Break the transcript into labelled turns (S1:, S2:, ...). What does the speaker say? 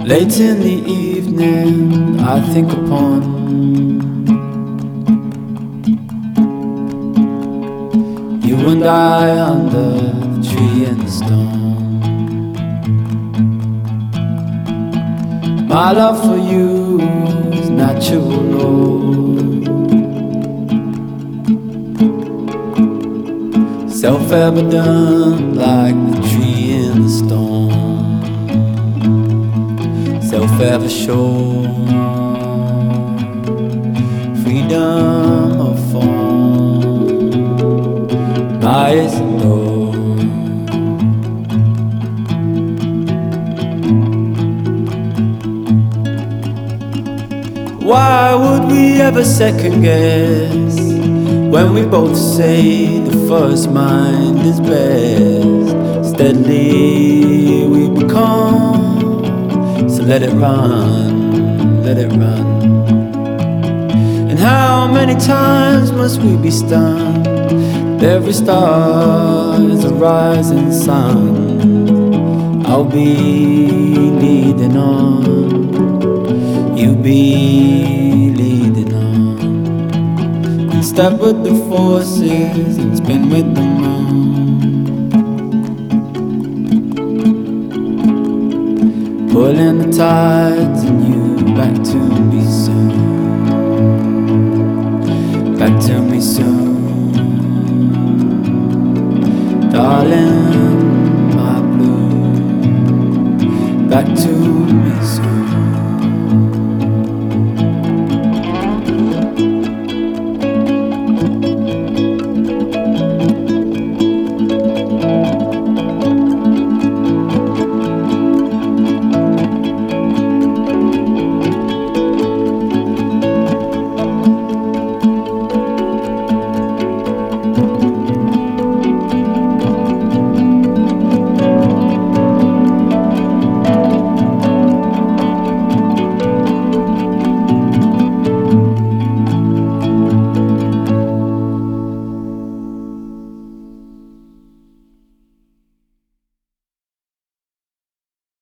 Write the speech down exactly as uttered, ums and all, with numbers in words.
S1: Late in the evening, I think upon you and I under the tree and the stone. My love for you is natural, self-evident like the tree and the stone. Self-ever shown, freedom of form lies low. Why would we ever second guess when we both say the first mind is best? Steadily we become, so let it run, let it run. And how many times must we be stunned? Every star is a rising sun. I'll be leading on, you be leading on. And step with the forces and spin with the moon. Pulling the tides and you back to me soon. Back to me soon, darling, my blue. Back to me soon.